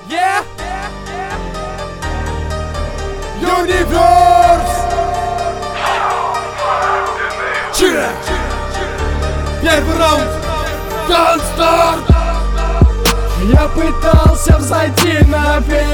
Yeah! Universe! Чира! Первый раунд! Ганстарт! Я пытался взойти наверх,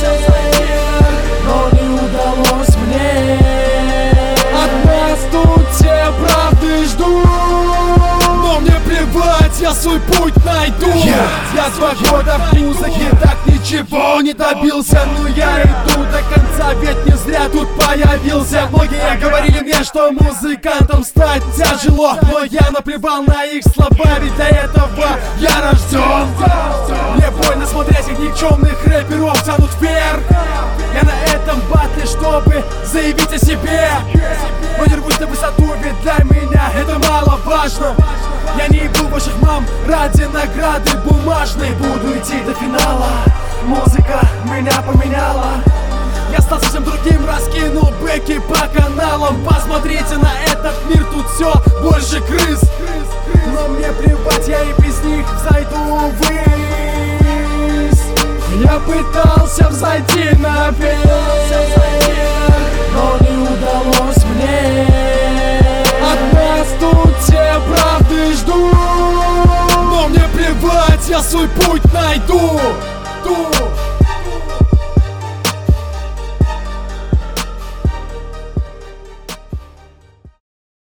но не удалось мне. От нас тут все правды ждут, но мне плевать, я свой путь найду. Я 2 года в музыке, так ничего не добился, но я иду до конца, ведь не зря тут появился. Многие говорили мне, что музыкантом стать тяжело, но я наплевал на их слова, ведь для этого я рожден. Мне больно смотреть, как никчемных рэперов тянут вверх. Я на этом батле, чтобы заявить о себе, но не рвусь на высоту, ведь для меня это мало важно. Я не ебу ваших мам ради награды бумажной. Буду идти до финала, музыка меня поменяла. Я стал совсем другим, раскинул бэки по каналам. Посмотрите на этот мир, тут все больше крыс. Но мне плевать, я и без них взойду ввысь. Я пытался взойти наверх, но не удалось мне. От нас тут все правды ждут, но мне плевать, я свой путь найду.